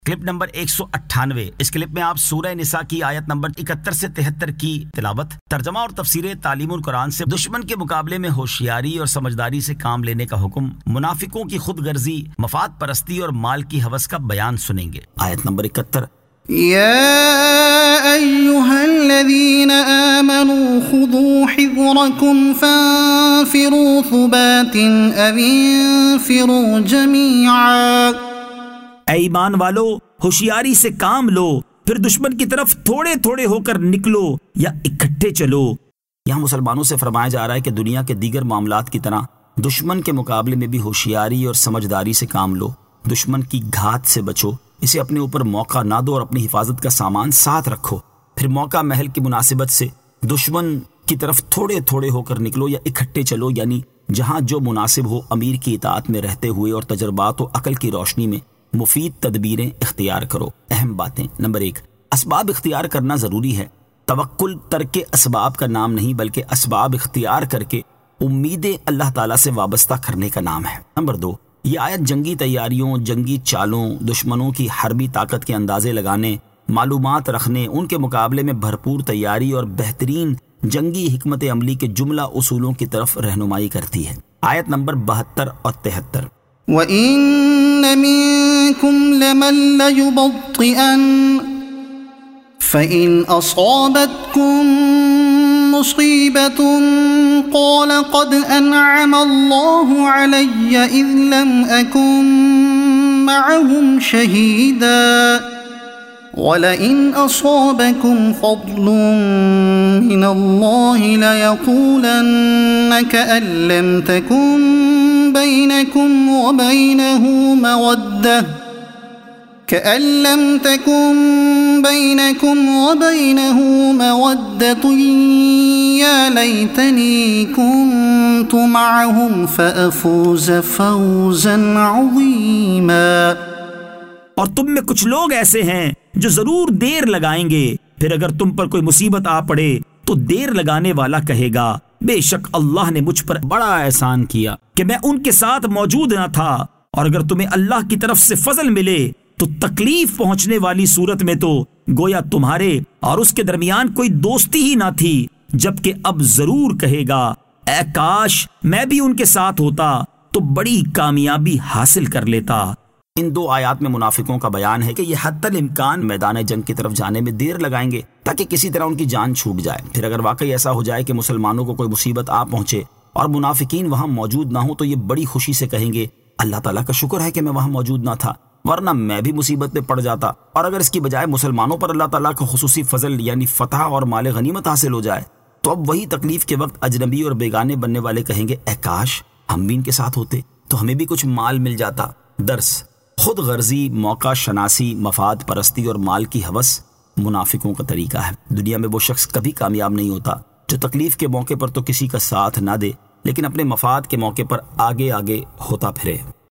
Clip number 198۔ اس clip میں آپ سورہ نساء کی آیت نمبر 71 سے 73 کی تلاوت، ترجمہ اور تفسیر تعلیم القرآن سے دشمن کے مقابلے میں ہوشیاری اور سمجھداری سے کام لینے کا حکم، منافقوں کی خود غرضی، مفاد پرستی اور مال کی ہوس کا بیان سنیں گے۔ آیت نمبر 71۔ يا أيها الذين آمنوا خذوا حذركم فانفروا ثبات أو انفروا جميعا۔ اے ایمان والو، ہوشیاری سے کام لو، پھر دشمن کی طرف تھوڑے تھوڑے ہو کر نکلو یا اکٹھے چلو۔ یہاں مسلمانوں سے فرمایا جا رہا ہے کہ دنیا کے دیگر معاملات کی طرح دشمن کے مقابلے میں بھی ہوشیاری اور سمجھداری سے کام لو، دشمن کی گھات سے بچو، اسے اپنے اوپر موقع نہ دو اور اپنی حفاظت کا سامان ساتھ رکھو۔ پھر موقع محل کی مناسبت سے دشمن کی طرف تھوڑے تھوڑے ہو کر نکلو یا اکٹھے چلو، یعنی جہاں جو مناسب ہو امیر کی اطاعت میں رہتے ہوئے اور تجربات و عقل کی روشنی میں مفید تدبیریں اختیار کرو۔ اہم باتیں۔ نمبر 1، اسباب اختیار کرنا ضروری ہے۔ توکل ترک اسباب کا نام نہیں بلکہ اسباب اختیار کر کے امیدیں اللہ تعالیٰ سے وابستہ کرنے کا نام ہے۔ نمبر 2، یہ آیت جنگی تیاریوں، جنگی چالوں، دشمنوں کی حربی طاقت کے اندازے لگانے، معلومات رکھنے، ان کے مقابلے میں بھرپور تیاری اور بہترین جنگی حکمت عملی کے جملہ اصولوں کی طرف رہنمائی کرتی ہے۔ آیت نمبر 72 اور 73۔ وَإِنَّ مِنكُمْ لَمَن لَّيُبَطِّئَنَّ فَإِنْ أَصَابَتْكُم مُّصِيبَةٌ قَالَ قَدْ أَنْعَمَ اللَّهُ عَلَيَّ إِذْ لَمْ أَكُن مَّعَهُمْ شَهِيدًا وَلَئِنْ أَصَابَكُمْ فَضْلٌ مِّنَ اللَّهِ لَيَقُولَنَّ كَأَن لَّمْ تَكُن بينكم وبينه مودة يا ليتني كنت معهم فأفوز فوزا عظيما۔ اور تم میں کچھ لوگ ایسے ہیں جو ضرور دیر لگائیں گے، پھر اگر تم پر کوئی مصیبت آ پڑے تو دیر لگانے والا کہے گا بے شک اللہ نے مجھ پر بڑا احسان کیا کہ میں ان کے ساتھ موجود نہ تھا۔ اور اگر تمہیں اللہ کی طرف سے فضل ملے تو تکلیف پہنچنے والی صورت میں تو گویا تمہارے اور اس کے درمیان کوئی دوستی ہی نہ تھی، جبکہ اب ضرور کہے گا اے کاش میں بھی ان کے ساتھ ہوتا تو بڑی کامیابی حاصل کر لیتا۔ ان دو آیات میں منافقوں کا بیان ہے کہ یہ حتی الامکان میدان جنگ کی طرف جانے میں دیر لگائیں گے تاکہ کسی طرح ان کی جان چھوٹ جائے۔ پھر اگر واقعی ایسا ہو جائے کہ مسلمانوں کو کوئی مصیبت آ پہنچے اور منافقین وہاں موجود نہ ہوں تو یہ بڑی خوشی سے کہیں گے اللہ تعالیٰ کا شکر ہے کہ میں وہاں موجود نہ تھا، ورنہ میں بھی مصیبت میں پڑ جاتا۔ اور اگر اس کی بجائے مسلمانوں پر اللہ تعالیٰ کا خصوصی فضل یعنی فتح اور مال غنیمت حاصل ہو جائے تو اب وہی تکلیف کے وقت اجنبی اور بیگانے بننے والے کہیں گے اے کاش ہم بھی ان کے ساتھ ہوتے تو ہمیں بھی کچھ مال مل جاتا۔ درس: خود غرضی، موقع شناسی، مفاد پرستی اور مال کی ہوس منافقوں کا طریقہ ہے۔ دنیا میں وہ شخص کبھی کامیاب نہیں ہوتا جو تکلیف کے موقع پر تو کسی کا ساتھ نہ دے لیکن اپنے مفاد کے موقع پر آگے آگے ہوتا پھرے۔